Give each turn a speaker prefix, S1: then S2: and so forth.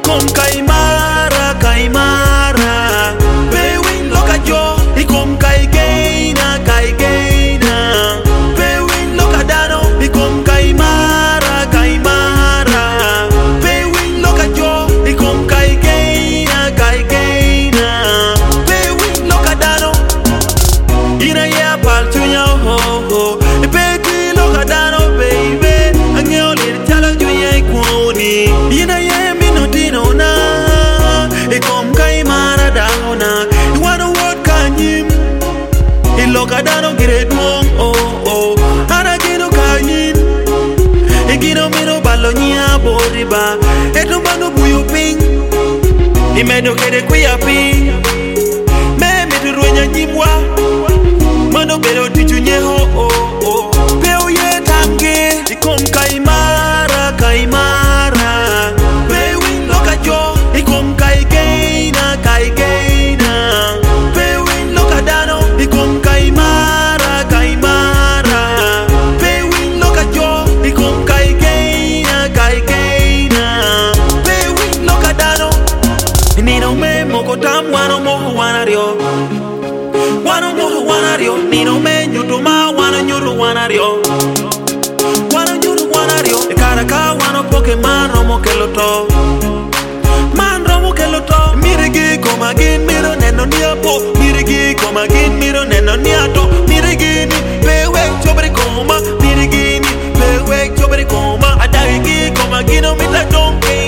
S1: ikom kaimara kaimara pewin loka jo ikom kaigeina kaigeina pewin loka dano ikom kaimara kaimara pewin loka jo ikom kaigeina kaigeina pewin loka dano ina ya paltunya ho ho ipeti loka dano baby angeo lir tala juye kwoni ina ya minodino na ikom kaimara daona iwana word kanyim iloka dano gire duong oh oh ana gino kanyin igino mino balonia boriba etumano buyu ping imedo kede kuya ping me midurwenya nyimwa mano bedo tichunye ho oh oh peo ye tamge ikom kaimara kaimara pewin loka jo ikom kaigeina kaigeina pewin loka dano ikom kaimara kaimara pewin loka jo ikom kaigeina kaigeina pewin loka dano nino me moko tam wano moho wanario wano moho wanario nino me nyutuma wano nyuru wanario wano nyuru wanario ekaraka wano poke man romo keloto man romo keloto mirigi komagin miro neno niapo mirigi komagin miro neno niato mirigi ni pewe chobri koma mirigi ni pewe chobri koma adagi komagino mita donke